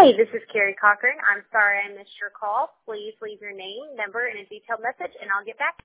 Hi, this is Carrie Cochran. I'm sorry I missed your call. Please leave your name, number, and a detailed message, and I'll get back.